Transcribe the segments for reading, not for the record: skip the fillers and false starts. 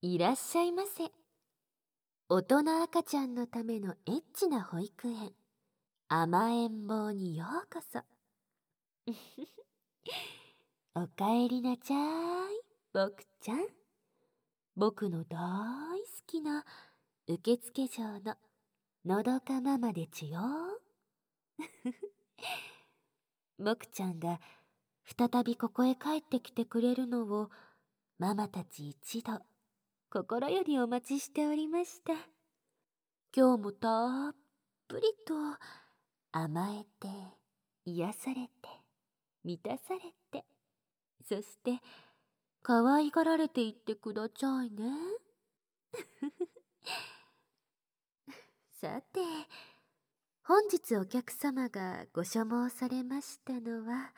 いらっしゃいませ。大人赤ちゃんのためのエッチな保育園、甘えん坊にようこそ。おかえりなちゃーい、僕ちゃん。僕の大好きな受付嬢ののどかママでちゅよ。僕ちゃんが再びここへ帰ってきてくれるのをママたち一同心よりお待ちしておりました。今日もたっぷりと甘えて癒されて満たされて、そして可愛がられていってくださいね。さて、本日お客様がご所望されましたのは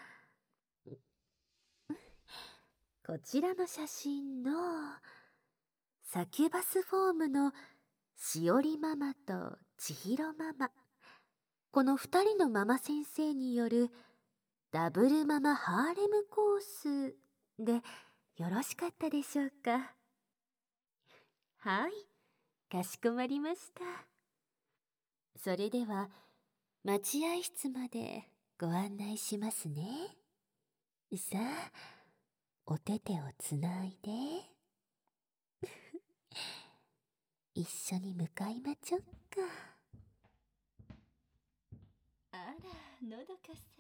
こちらの写真のサキュバスフォームのしおりママとちひろママ、この2人のママ先生によるダブルママハーレムコースでよろしかったでしょうか。はい、かしこまりました。それでは待合室までご案内しますね。さあ、お手手をつないで一緒に向かいまちょっか。 あら、のどかさ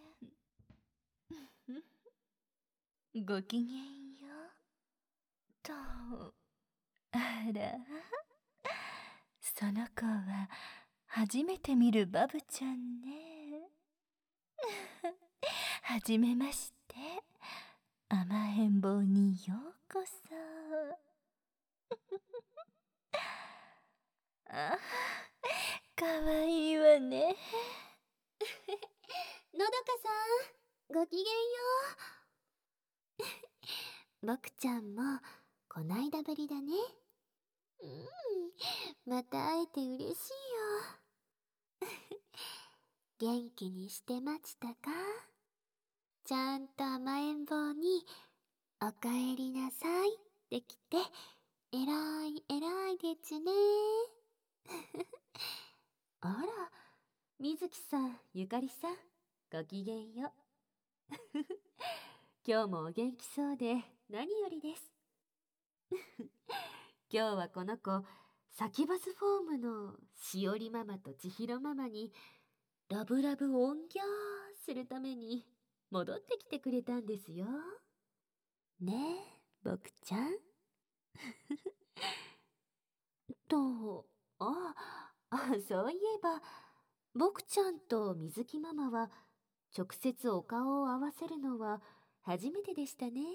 ん。ごきげんよう。と、あら、その子は初めて見るバブちゃんね。はじめまして、甘えん坊にようこそ。あ、かわいいわね。 のどかさん、ごきげんよう。僕ちゃんもこないだぶりだね。また会えて嬉しいよ。元気にしてましたか？ちゃんと甘えん坊におかえりなさいってきて、えらいえらいでちね。あら、みずきさん、ゆかりさん、ごきげんよう。今日もお元気そうで何よりです。今日はこの子、サキバスフォームのしおりママとちひろママにラブラブおんぎゃーするために戻ってきてくれたんですよ。ねえ、僕ちゃん。と、そういえば、僕ちゃんと水木ママは直接お顔を合わせるのは初めてでしたね。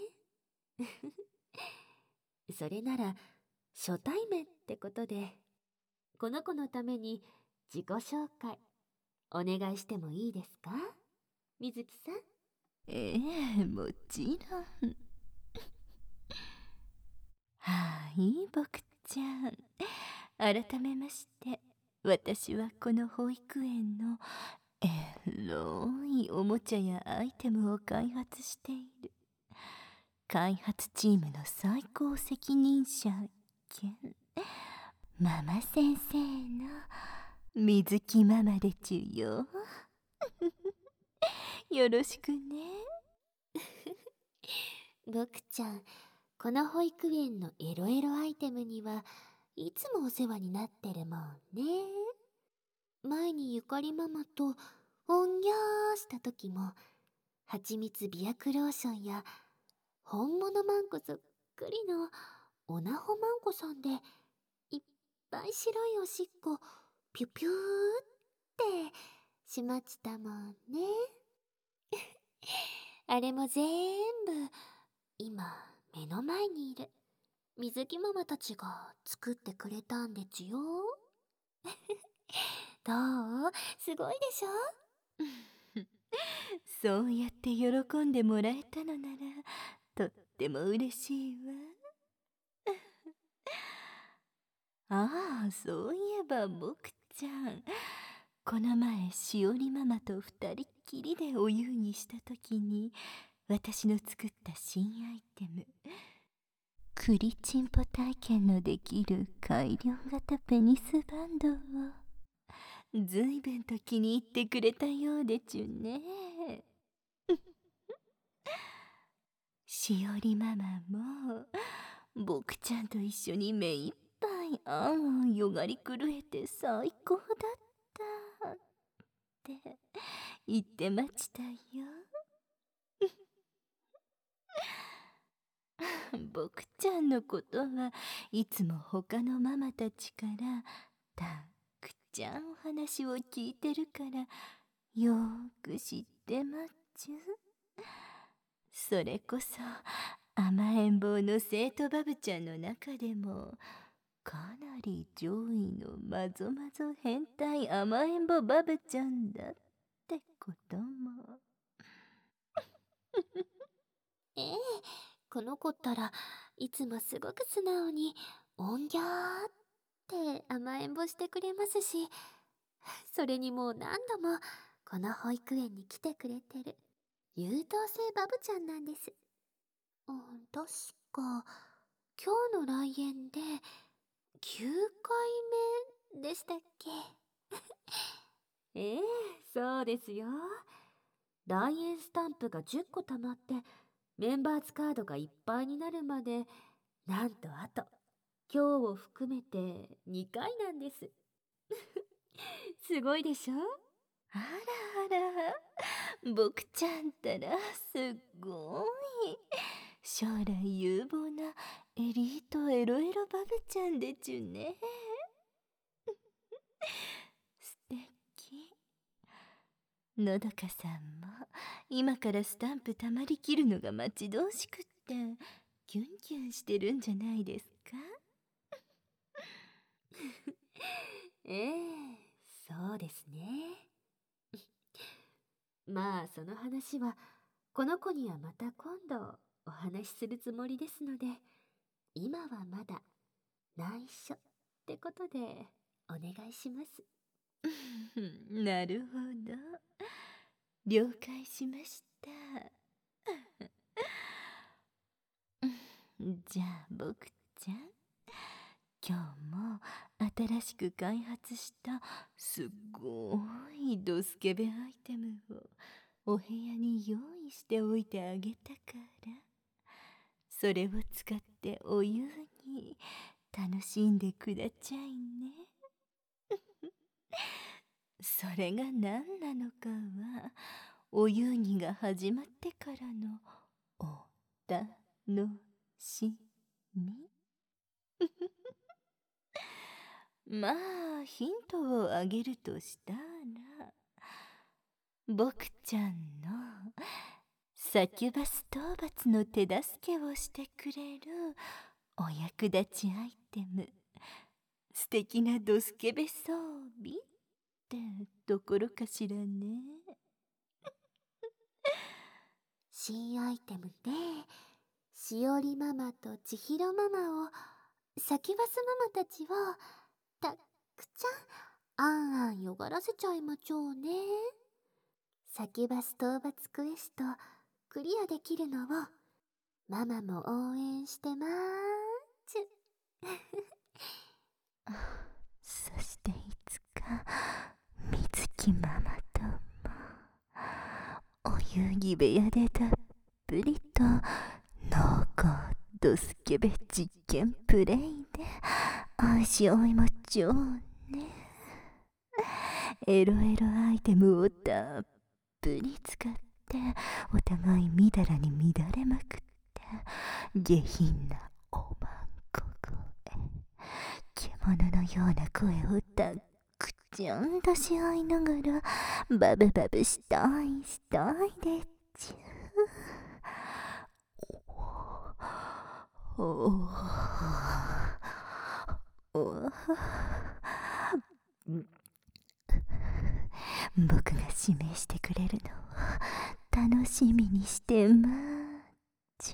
それなら初対面ってことで、この子のために自己紹介お願いしてもいいですか、水木さん。 ええ、もちろん。はい、僕ちゃん。改めまして、私はこの保育園のエロいおもちゃやアイテムを開発している開発チームの最高責任者兼ママ先生の水木ママでちゅよ。よろしくね。 僕ちゃん、この保育園のエロエロアイテムにはいつもお世話になってるもんね。前にゆかりママとおんぎゃーした時も、はちみつ美薬ローションや本物マンコそっくりのオナホマンコさんでいっぱい白いおしっこピュピューってしまちたもんね。あれも全部今目の前にいる水木ママたちが作ってくれたんでちゅよ。どう？すごいでしょ？ そうやって喜んでもらえたのならとっても嬉しいわ。ああ、そういえば僕ちゃん、この前しおりママと二人っきりでお湯にした時に私の作った新アイテム栗チンポ体験のできる改良型ペニスバンドをずいぶんと気に入ってくれたようでちゅね。しおりママも僕ちゃんと一緒に目いっぱいあんあんよがり狂えて最高だったって言ってましたよ。僕ちゃんのことはいつも他のママたちからたくちゃんお話を聞いてるからよーく知ってまっちゅ。それこそ甘えん坊の生徒バブちゃんの中でもかなり上位のまぞまぞ変態甘えん坊バブちゃんだってことも。 ええ、この子ったらいつもすごく素直におんぎゃーって甘えん坊してくれますし、それにもう何度もこの保育園に来てくれてる優等生バブちゃんなんです。確か今日の来園で9回目でしたっけ？ええ、そうですよ。来園スタンプが10個貯まってメンバーズカードがいっぱいになるまで、なんとあと今日を含めて2回なんです。すごいでしょ？ あらあら、僕ちゃんたらすっごい将来有望なエリートエロエロバブちゃんでちゅね。素敵。のどかさんも今からスタンプたまりきるのが待ち遠しくってキュンキュンしてるんじゃないですか？ ええ、そうですね。まあその話はこの子にはまた今度お話しするつもりですので、今はまだ内緒ってことでお願いします。 なるほど、了解しました。じゃあ僕ちゃん、今日も新しく開発したすっごいドスケベアイテムをお部屋に用意しておいてあげたから、それを使ってお湯に楽しんでくだちゃいね。それが何なのかはお湯にが始まってからのお楽しみ。まあヒントをあげるとしたら、僕ちゃんのサキュバス討伐の手助けをしてくれるお役立ちアイテム、素敵なドスケベ装備ってところかしらね。 新アイテムでしおりママとちひろママを、サキュバスママたちをたっくちゃんあんあんよがらせちゃいまちょうね。サキュバス討伐クエストクリアできるのをママも応援してまーちゅ。 そしていつかみずきママともお遊戯部屋でたっぷりと濃厚ドスケベ実験プレイで愛し合いまちょうね。エロエロアイテムをたっぷり使ってお互いみだらに乱れまくって下品なおまんこ声、獣のような声をたっくちゃんとし合いながらバブバブしたいしたいでちゅ。おおお僕が指名してくれるのを楽しみにしてまーちゅ。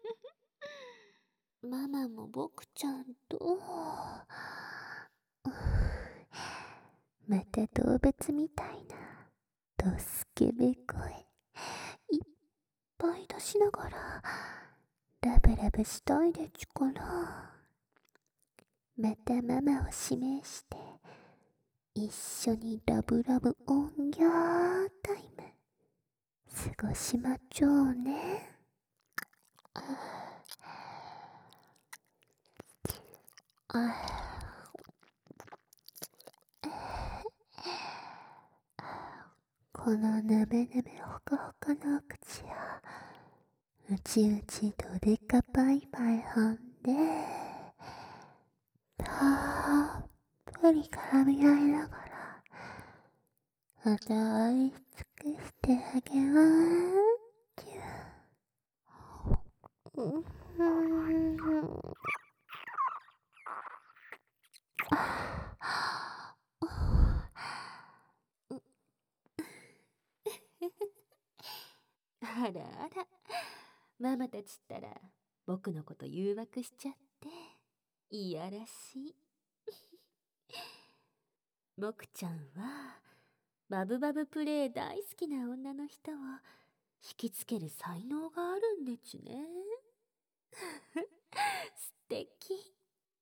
ママも僕ちゃんとまた動物みたいなドスケベ声いっぱい出しながらラブラブしたいでちゅから。またママを指名して一緒にラブラブオンギャータイム過ごしまちょうね。このなめなめほかほかのお口やうちうちどでかパイパイほんでたっぷり絡み合いながらまた愛い尽くしてあげまーす。あらあら、ママたちったら僕のこと誘惑しちゃっていやらしい。僕ちゃんはバブバブプレイ大好きな女の人を引きつける才能があるんでちゅね。素敵。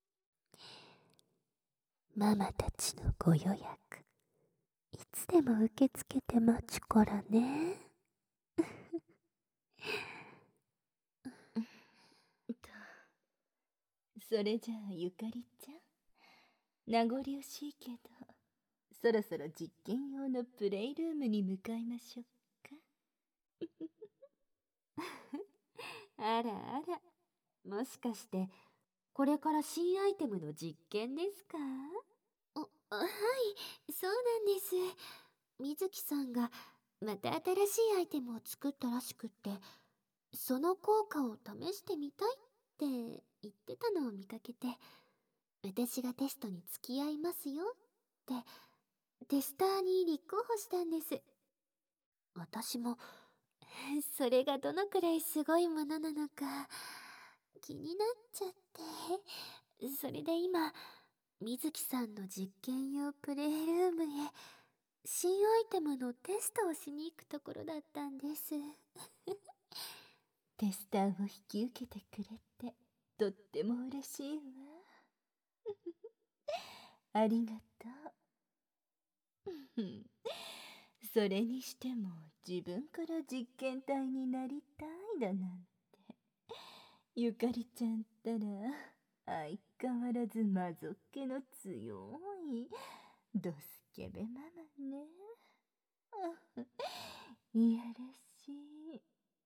ママたちのご予約いつでも受け付けて待ちこらね。 それじゃあゆかりちゃん、名残惜しいけどそろそろ実験用のプレイルームに向かいましょうか。 あらあら、もしかしてこれから新アイテムの実験ですか？はい、そうなんです。水木さんがまた新しいアイテムを作ったらしくって、その効果を試してみたいって言ってたのを見かけて、私がテストに付き合いますよってテスターに立候補したんです。私もそれがどのくらいすごいものなのか気になっちゃって、それで今水木さんの実験用プレイルームへ新アイテムのテストをしに行くところだったんです。 テスターを引き受けてくれてとっても嬉しいわ。ありがとう。それにしても自分から実験体になりたいだなんて、ゆかりちゃんったら相変わらず魔族気の強いドスケベママね。いやらしい。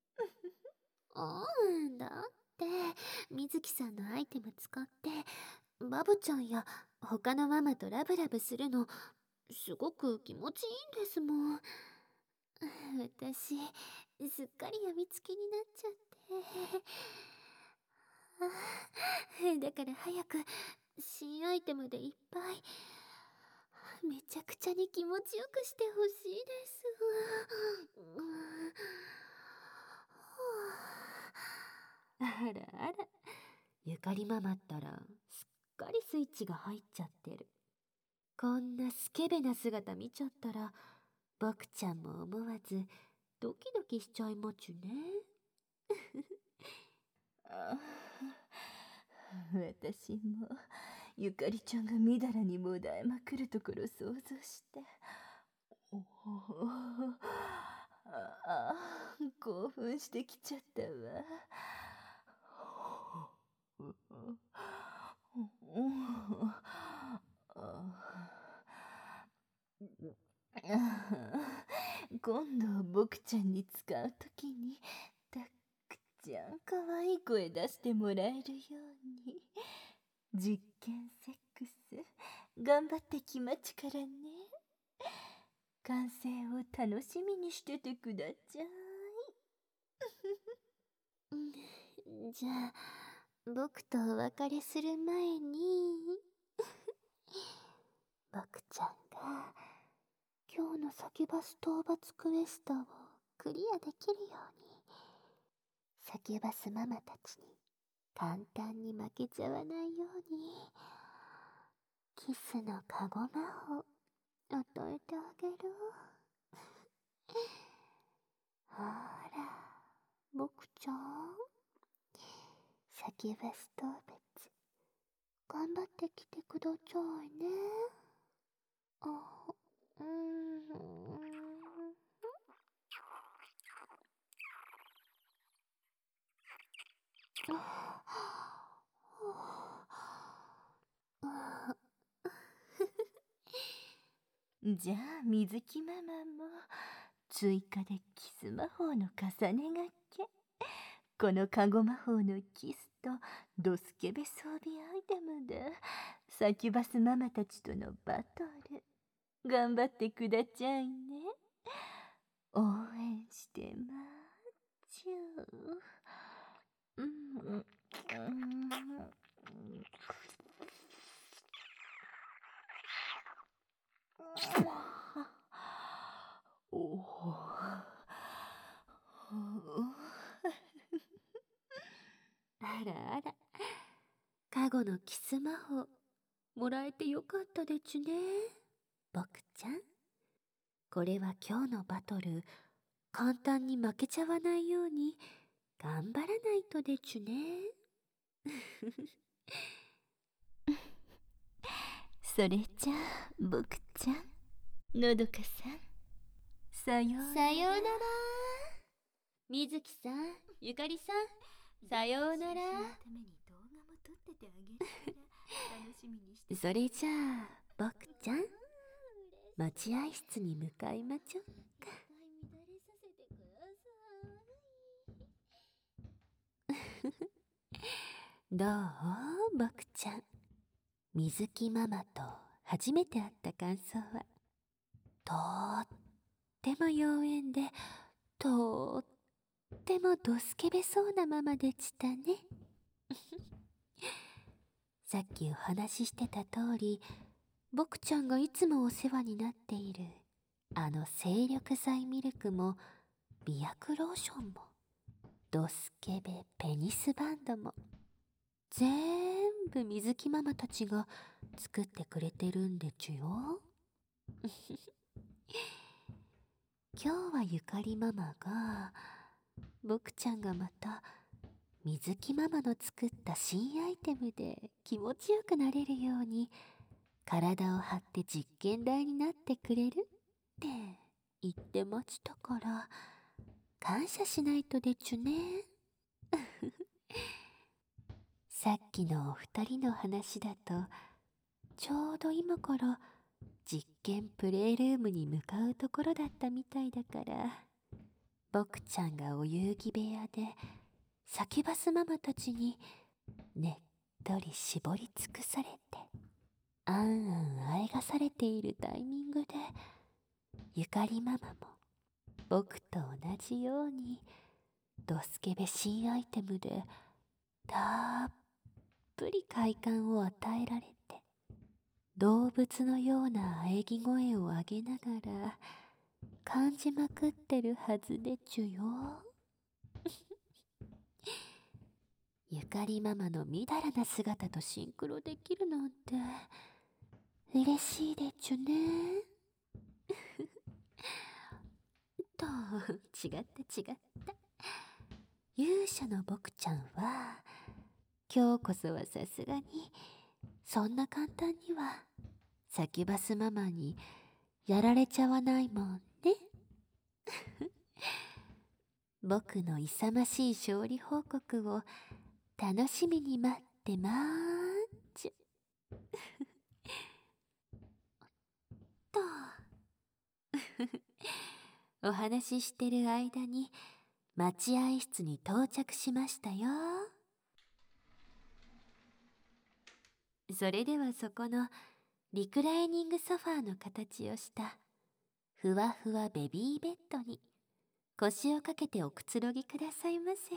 だって水木さんのアイテム使ってバブちゃんや他のママとラブラブするのすごく気持ちいいんですもん。私すっかりやみつきになっちゃってだから早く新アイテムでいっぱいめちゃくちゃに気持ちよくしてほしいです。あらあら、ゆかりママったらすっかりスイッチが入っちゃってる。こんなスケベな姿見ちゃったら僕ちゃんも思わずドキドキしちゃいまちゅね。 私もゆかりちゃんがみだらにもだえまくるところ想像して興奮してきちゃったわ。今度僕ちゃんに使うときにたっくちゃんかわいい声出してもらえるように実験セックス頑張ってきまちからね。完成を楽しみにしててくだちゃい。 じゃあ僕とお別れする前に僕ちゃんが今日のサキュバス討伐クエストをクリアできるようにサキュバスママたちに簡単に負けちゃわないようにキスのカゴ魔法与えてあげる。ほら、僕ちゃん。サキュバス動物、頑張ってきてくださいね。あ、 じゃあ水木ママも追加でキス魔法の重ねがけ。このカゴ魔法のキスとドスケベ装備アイテムでサキュバスママたちとのバトル頑張ってくだちゃいね。応援してまーちゅー。おあらあら、カゴのキス魔法もらえてよかったでちゅね、僕ちゃん。これは今日のバトル簡単に負けちゃわないように頑張らないとでちゅね。 それじゃあ僕ちゃん、のどかさん、さようなら。 さようなら。水木さん、ゆかりさん、さようなら。それじゃあ僕ちゃん、待合室に向かいまちょっか。どう僕ちゃん、水木ママと初めて会った感想は？とっても妖艶で、とってもドスケベそうなママでしたね。さっきお話ししてた通り、僕ちゃんがいつもお世話になっているあの精力剤ミルクも美薬ローションもドスケベペニスバンドも全部水木ママたちが作ってくれてるんでちゅよ。今日はゆかりママが、僕ちゃんがまた水木ママの作った新アイテムで気持ちよくなれるように体を張って実験台になってくれるって言ってましたから、感謝しないとでちゅね。さっきのお二人の話だと、ちょうど今から実験プレイルームに向かうところだったみたいだから、僕ちゃんがお遊戯部屋でサキュバスママたちにねっとり絞り尽くされて、あんあんあえがされているタイミングで、ゆかりママも僕と同じようにドスケベ新アイテムでたっぷり快感を与えられて、動物のような喘ぎ声を上げながら感じまくってるはずでちゅよ。ゆかりママのみだらな姿とシンクロできるなんて嬉しいでちゅね。と違った。勇者の僕ちゃんは今日こそはさすがにそんな簡単にはサキュバスママにやられちゃわないもんね。僕の勇ましい勝利報告を楽しみに待ってまーちゅ。とお話ししてる間に待合室に到着しましたよ。それではそこのリクライニングソファーの形をしたふわふわベビーベッドに腰をかけておくつろぎくださいませ。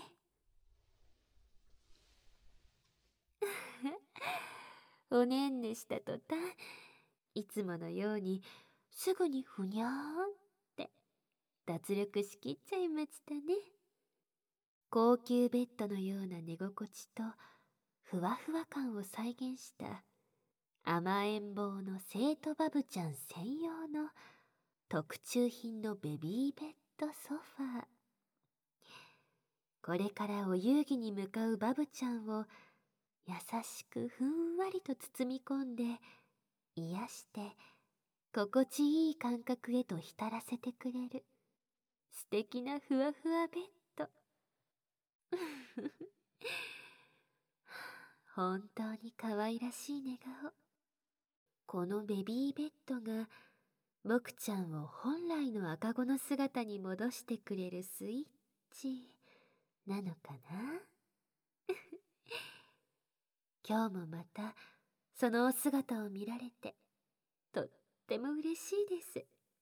おねんねした途端、いつものようにすぐにふにゃーんって脱力しきっちゃいましたね。高級ベッドのような寝心地とふわふわ感を再現した甘えん坊の生徒バブちゃん専用の特注品のベビーベッドソファー。これからお遊戯に向かうバブちゃんを優しくふんわりと包み込んで癒して心地いい感覚へと浸らせてくれる素敵なふわふわベッド。本当に可愛らしい寝顔。このベビーベッドが僕ちゃんを本来の赤子の姿に戻してくれるスイッチなのかな。今日もまたそのお姿を見られてとっても嬉しいです。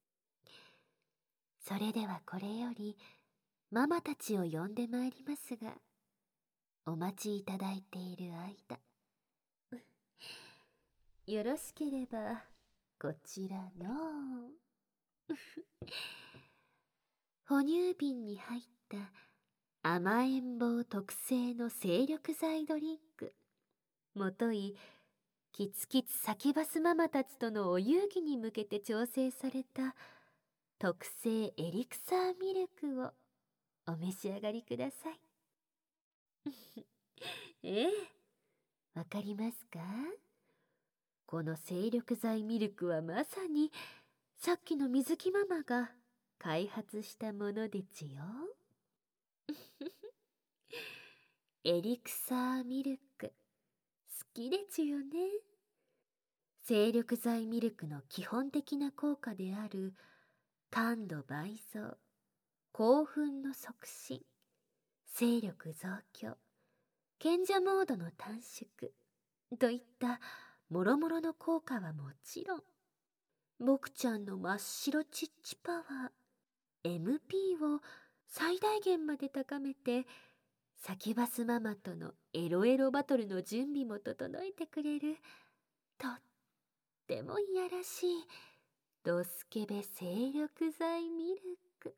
それではこれよりママたちを呼んでまいりますが、お待ちいただいている間、よろしければこちらの哺乳瓶に入った甘えん坊特製の精力剤ドリンク、もといキツキツサキバスママたちとのお遊戯に向けて調整された特製エリクサーミルクをお召し上がりください。ええ、わかりますか？この精力剤ミルクはまさにさっきの水木ママが開発したものでちよ。エリクサーミルク好きでちゅよね。精力剤ミルクの基本的な効果である感度倍増、興奮の促進、勢力増強、賢者モードの短縮といったもろもろの効果はもちろん、僕ちゃんの真っ白チッチパワー MP を最大限まで高めて、サキバスママとのエロエロバトルの準備も整えてくれるとってもいやらしいドスケベ精力剤ミルク。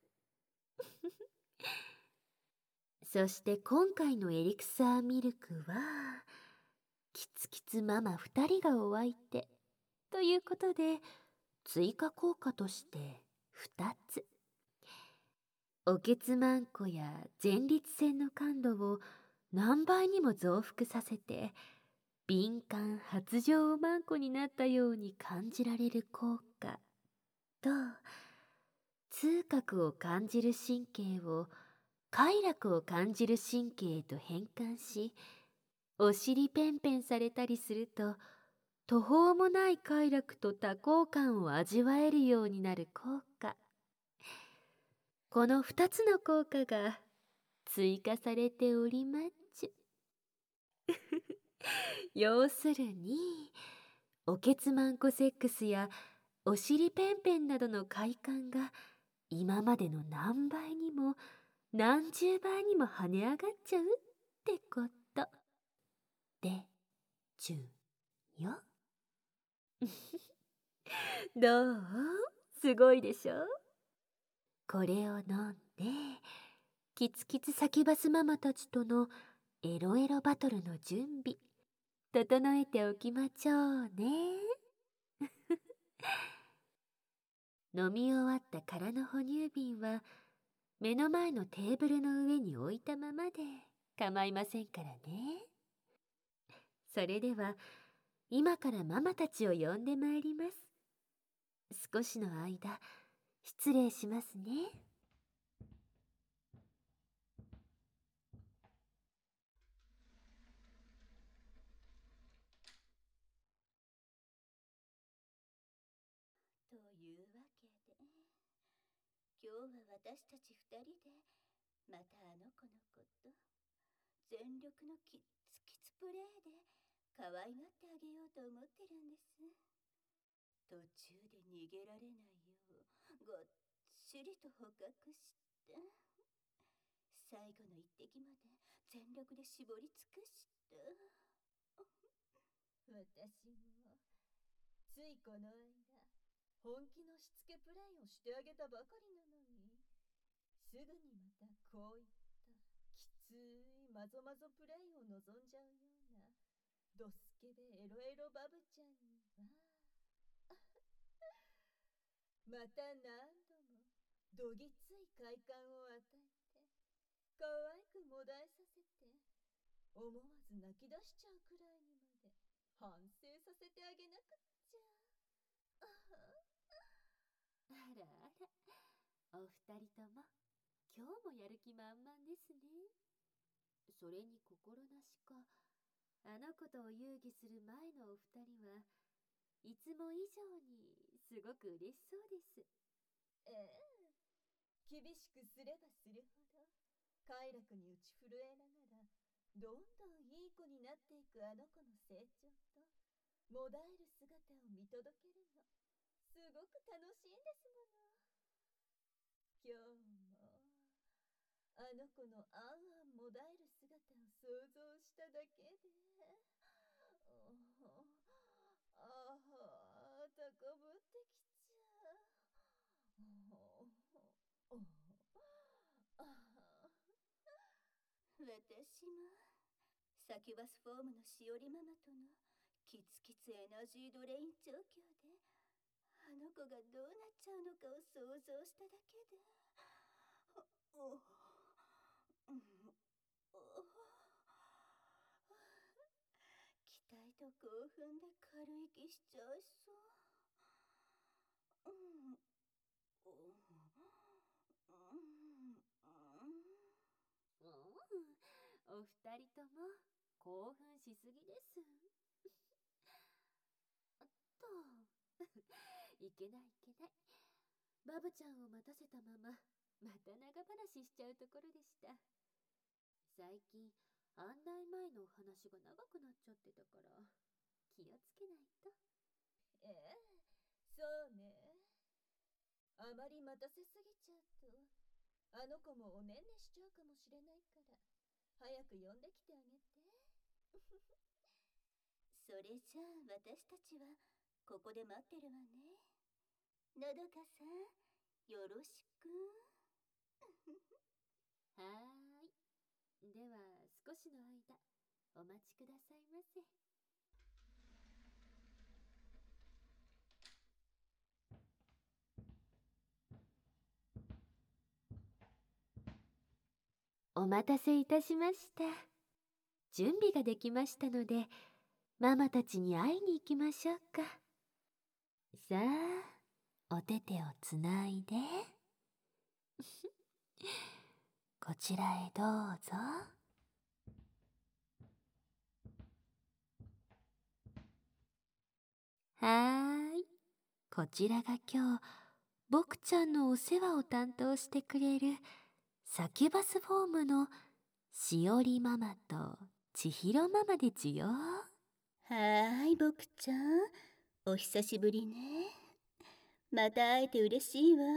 そして今回のエリクサーミルクはキツキツママ2人がお相手ということで、追加効果として2つ。おけつまんこや前立腺の感度を何倍にも増幅させて、敏感発情マンコになったように感じられる効果と、痛覚を感じる神経を快楽を感じる神経へと変換し、お尻ペンペンされたりすると途方もない快楽と多幸感を味わえるようになる効果。この2つの効果が追加されておりまっちゅ。要するにおけつまんこセックスやお尻ペンペンなどの快感が今までの何倍にも何十倍にも跳ね上がっちゃうってことでちゅよ。どう？すごいでしょ？これを飲んでキツキツサキバスママたちとのエロエロバトルの準備整えておきまちょうね。飲み終わった空の哺乳瓶は目の前のテーブルの上に置いたままで構いませんからね。それでは今からママたちを呼んでまいります。少しの間失礼しますね。 というわけで、今日は私たち2人でまたあの子のこと全力のキッツキツプレイで可愛がってあげようと思ってるんです。途中で逃げられないようがっしりと捕獲して最後の一滴まで全力で絞り尽くした私もついこの間本気のしつけプレイをしてあげたばかりなのに、すぐにまたこういったきついマゾマゾプレイを望んじゃうようなドスケベエロエロバブちゃんにはまた何度もどぎつい快感を与えて可愛くもだえさせて思わず泣き出しちゃうくらいにまで反省させてあげなくっちゃ。 あらあら、お二人とも今日もやる気満々ですね。それに心なしか、あの子とお遊戯する前のお二人はいつも以上にすごく嬉しそうです。 ええ、厳しくすればするほど快楽に打ち震えながらどんどんいい子になっていくあの子の成長ともだえる姿を見届けるのすごく楽しいんですもの。今日もあの子のあんあんもだえる姿を想像しただけでああ高ぶってきちゃう。 私もサキュバスフォームのしおりママとのキツキツエナジードレイン調教であの子がどうなっちゃうのかを想像しただけで期待と興奮で軽息しちゃいそう。 お二人とも興奮しすぎです。あっといけないいけない。バブちゃんを待たせたまままた長話しちゃうところでした。最近案内前のお話が長くなっちゃってたから気をつけないと。 ええ、そうね。あまり待たせすぎちゃうとあの子もおねんねしちゃうかもしれないから早く呼んできてあげて。 それじゃあ私たちはここで待ってるわね。のどかさん、よろしく。 はーい。では少しの間お待ちくださいませ。お待たせいたしました。準備ができましたので、ママたちに会いに行きましょうか。さあ、お手手をつないで。こちらへどうぞ。はーい。こちらが今日、僕ちゃんのお世話を担当してくれるサキュバスフォームのしおりママとちひろママでちよ。 はーい、僕ちゃん。お久しぶりね。また会えて嬉しいわ。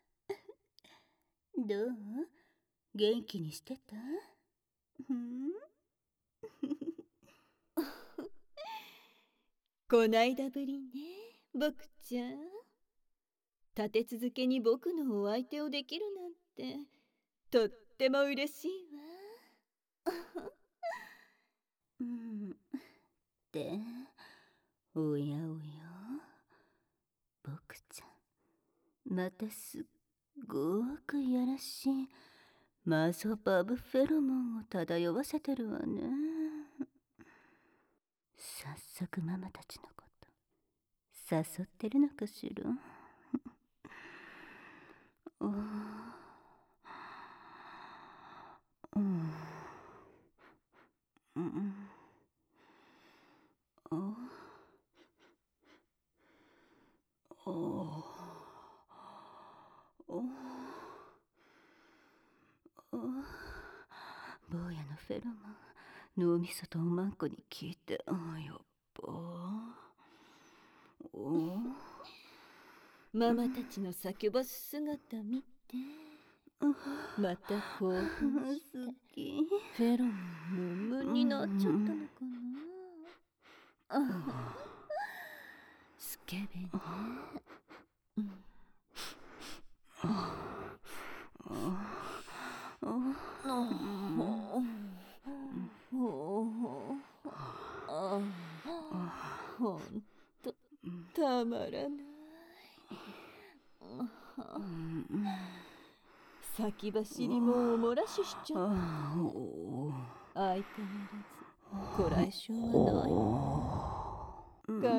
どう？元気にしてた？ こないだぶりね、僕ちゃん。立て続けに僕のお相手をできるなんてとっても嬉しいわ。 で、おやおや、僕ちゃん、またすっごくいやらしいマゾバブフェロモンを漂わせてるわね。早速ママたちのこと誘ってるのかしら。坊やのフェロモン、脳みそとおまんこに効いて、やっぱ。 ママたちのサキュバス姿見て、また興奮して好き。 フェロモンムンムンになっちゃったのかな。スケベね。 先走りもお漏らししちゃった。相変わらずこらえ性はない。かわ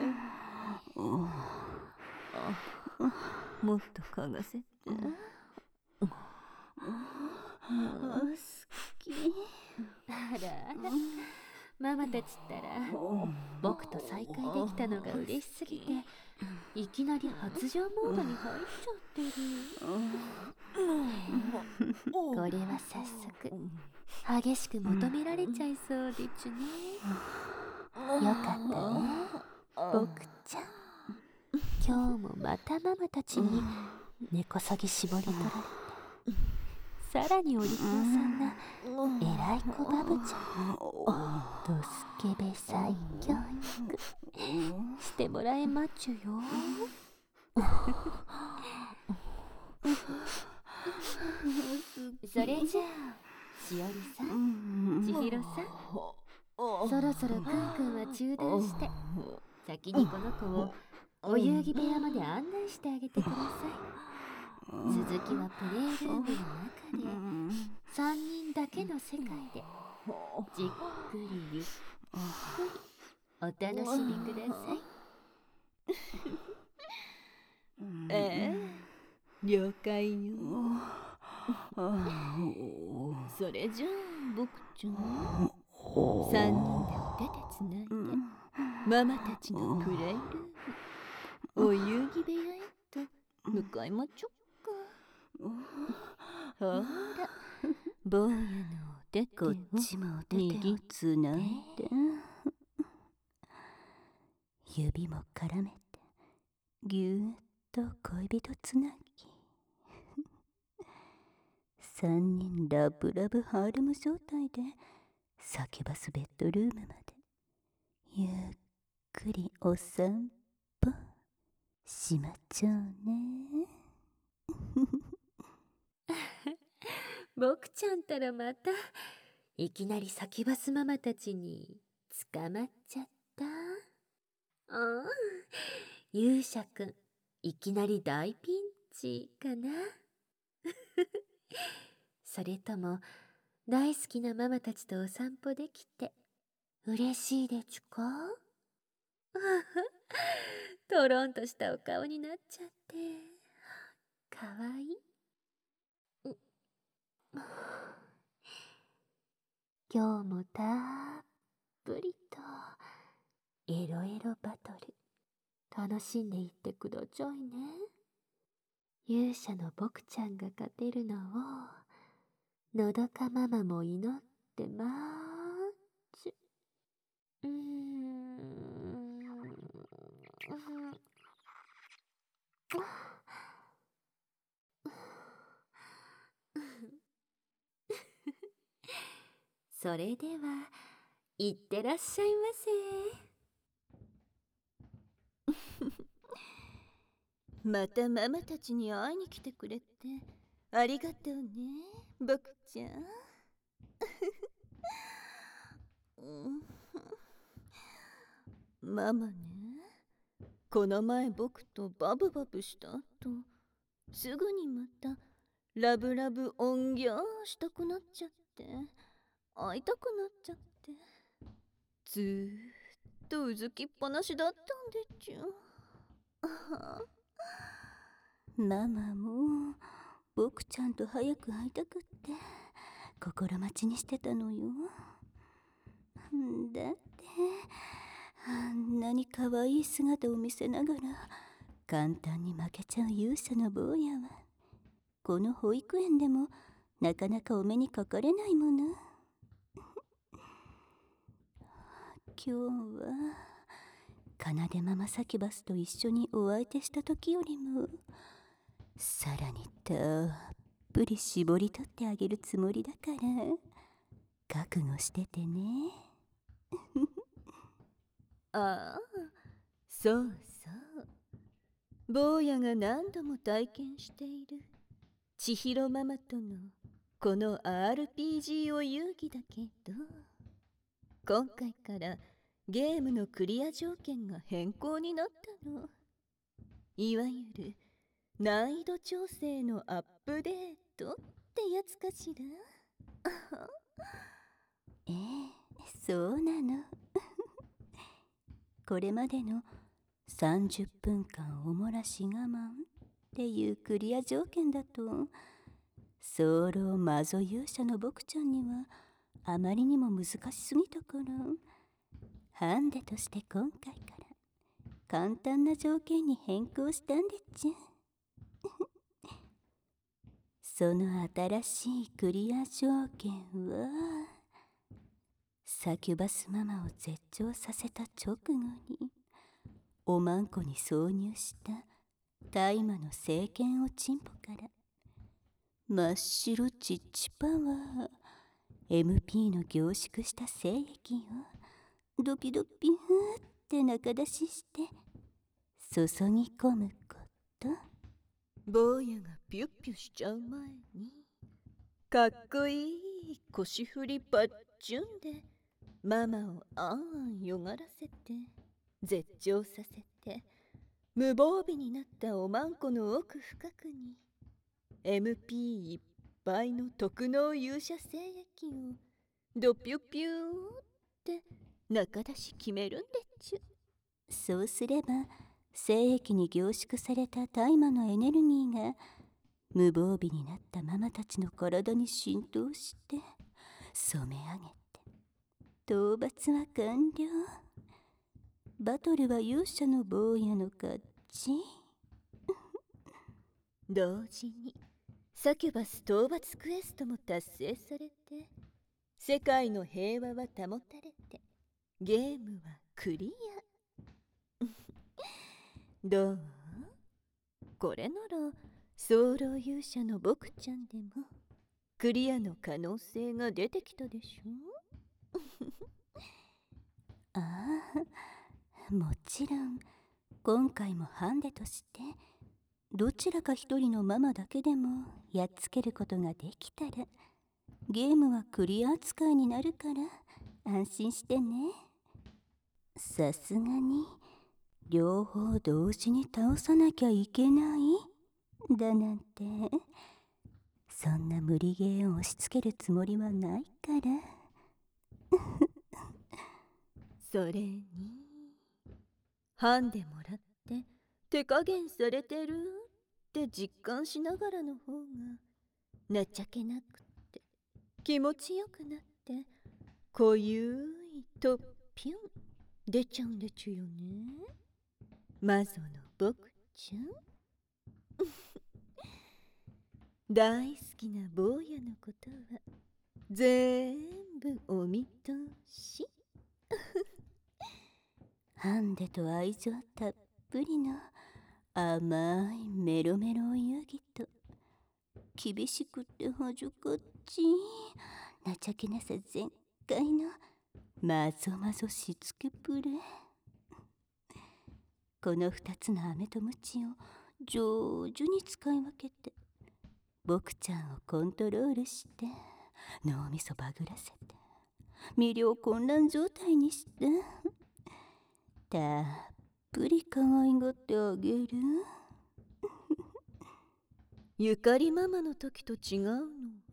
いい。もっと嗅がせて。 好き。 あらあら、ママたちったら僕と再会できたのが嬉しすぎて、いきなり発情モードに入っちゃってる。これは早速激しく求められちゃいそうでちゅね。よかったね、僕ちゃん。今日もまたママたちに根こそぎ絞り取られて、さらにお利口さんなえらい子バブちゃんドスケベ再教育してもらえまっちゅよ。それじゃあしおりさん、ちひろさん、そろそろくんくんは中断して先にこの子をお遊戯部屋まで案内してあげてください。続きはプレイルームの中で3人だけの世界でじっくりゆっくりお楽しみください。 了解よ。それじゃあ僕ちゃん、3人でお手つないでママたちのプレイルーム、お遊戯部屋へと向かいまちょっか。ほら、坊やのお手手をこっちもお手手をつないで、指も絡めてぎゅーっと恋人つなぎ。3人ラブラブハーレム状態でサキュバスベッドルームまでゆっくりお散歩しまちょうね。 僕ちゃんたらまたいきなりサキュバスママたちに捕まっちゃった。勇者くんいきなり大ピンチかな。それとも大好きなママたちとお散歩できて嬉しいでちゅか。トロンとしたお顔になっちゃってかわいい。今日もたっぷりとエロエロバトル楽しんでいってくだちゃいね。勇者の僕ちゃんが勝てるのをのどかママも祈ってまーちゅ。それではいってらっしゃいませ。 またママたちに会いに来てくれてありがとうね、僕ちゃん。ママね、この前僕とバブバブした後、すぐにまたラブラブオンギャーしたくなっちゃって、会いたくなっちゃって、ずーっとうずきっぱなしだったんでちゅ。 ママも僕ちゃんと早く会いたくって心待ちにしてたのよ。だってあんなに可愛い姿を見せながら簡単に負けちゃう勇者の坊やはこの保育園でもなかなかお目にかかれないもの。今日は奏ママサキュバスと一緒にお相手した時よりもさらにたっぷり絞り取ってあげるつもりだから覚悟しててね。 ああ、そうそう。坊やが何度も体験している千尋ママとのこの RPG お遊戯だけど、今回からゲームのクリア条件が変更になったの。いわゆる難易度調整のアップデートってやつかしら。 そうなの。これまでの30分間おもらし我慢っていうクリア条件だと、早漏魔女勇者の僕ちゃんにはあまりにも難しすぎたから、ハンデとして今回から簡単な条件に変更したんでっちゃ。その新しいクリア条件は、サキュバスママを絶頂させた直後におまんこに挿入した大麻の聖剣おちんぽから真っ白チッチパワー MP の凝縮した精液をドピドピーって中出しして注ぎ込むこと。 坊やがピュッピュしちゃう前に、かっこいい腰振りパッチュンでママをあんよがらせて絶頂させて、無防備になったおまんこの奥深くに MP いっぱいの特納勇者精液をドピュピューって中出し決めるんでっちゅ。 そうすれば精液に凝縮された大麻のエネルギーが無防備になったママたちの体に浸透して染め上げて、討伐は完了。バトルは勇者の坊やの勝ち。 同時にサキュバス討伐クエストも達成されて、世界の平和は保たれて、ゲームはクリア。どう？これなら早漏勇者の僕ちゃんでもクリアの可能性が出てきたでしょ。 ああ、もちろん今回もハンデとしてどちらか一人のママだけでもやっつけることができたらゲームはクリア扱いになるから安心してね。さすがに両方同時に倒さなきゃいけないだなんて、そんな無理ゲーを押し付けるつもりはないから。 それにハンデもらって手加減されてるって実感しながらの方が情けなくって気持ちよくなって、濃ゆいとピュン出ちゃうんでちゅよね、魔女の僕ちゃん。大好きな坊やのことは全部お見通し。 ハンデと愛情たっぷりの甘いメロメロお遊戯と、厳しくて恥ずかしい情けなさ全開のまぞまぞしつけプレイ。この2つの飴とムチを上手に使い分けて僕ちゃんをコントロールして脳みそバグらせて魅了混乱状態にしてたっぷり可愛がってあげる。 ゆかりママの時と違うのは、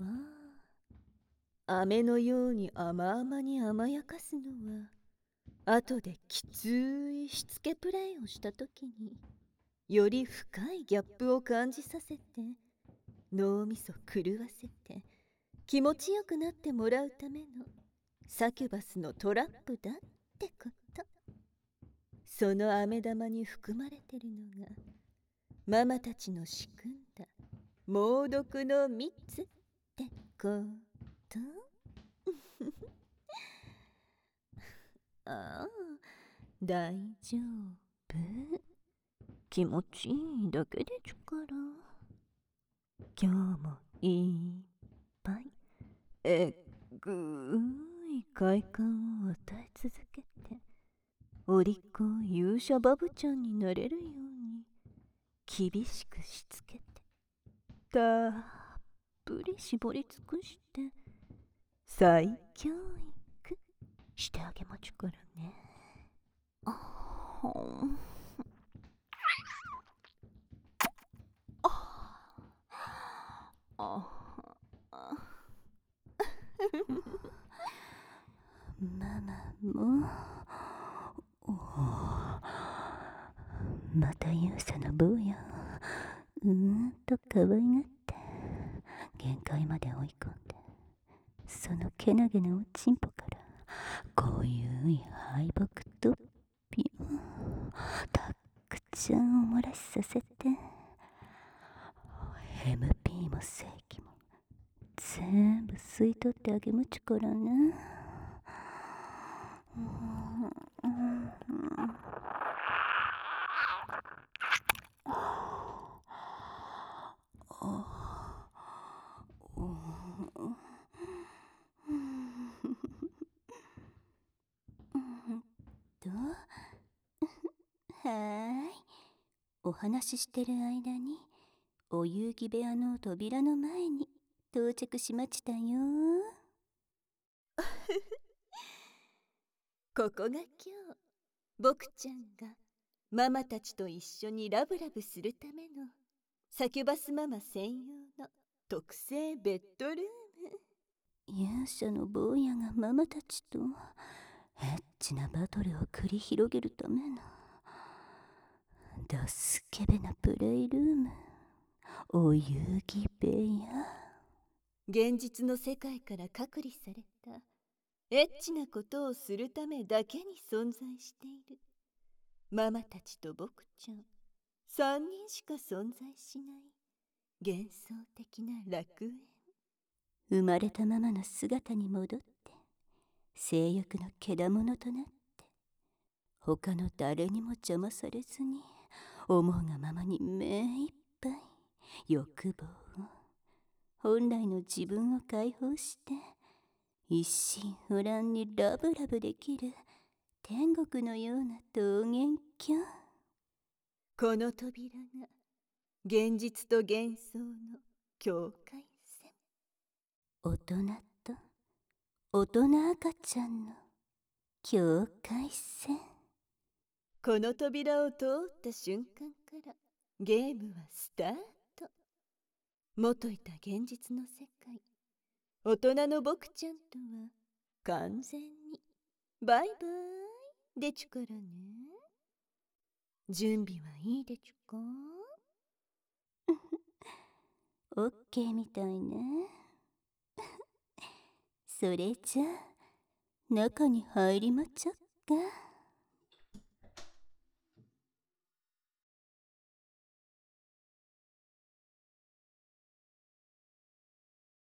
飴のように甘々に甘やかすのは後できついしつけプレイをした時により深いギャップを感じさせて脳みそ狂わせて気持ちよくなってもらうためのサキュバスのトラップだってこと。その飴玉に含まれてるのがママたちの仕組んだ猛毒の蜜ってことああ、大丈夫、気持ちいいだけでちゅから。今日もいっぱいえっぐい快感を与え続けて、お利口勇者バブちゃんになれるように厳しくしつけて、たっぷり絞り尽くして再教育してあげまちゅからね。あママもまた勇者の坊やと可愛がって限界まで追い込んで、そのけなげなおちんぽからこういう敗北とピュンたっくちゃんを漏らしさせて、MP も正規も全部吸い取ってあげむちからね。お話ししてる間にお遊戯部屋の扉の前に到着しましたよ。 ここが今日僕ちゃんがママたちと一緒にラブラブするためのサキュバスママ専用の特製ベッドルーム。 勇者の坊やがママたちとエッチなバトルを繰り広げるためのドスケベなプレイルーム、お遊戯部屋。 現実の世界から隔離されたエッチなことをするためだけに存在しているママたちと僕ちゃん3人しか存在しない幻想的な楽園。 生まれたままの姿に戻って性欲のけだものとなって、他の誰にも邪魔されずに思うがままに目いっぱい欲望を、本来の自分を解放して一心不乱にラブラブできる天国のような桃源郷。 この扉が現実と幻想の境界線。 大人と大人赤ちゃんの境界線。 この扉を通った瞬間からゲームはスタート。元いた現実の世界、大人の僕ちゃんとは完全にバイバイでちゅからね。準備はいいでちゅか？ オッケーみたいね。それじゃあ中に入りまちゃっか。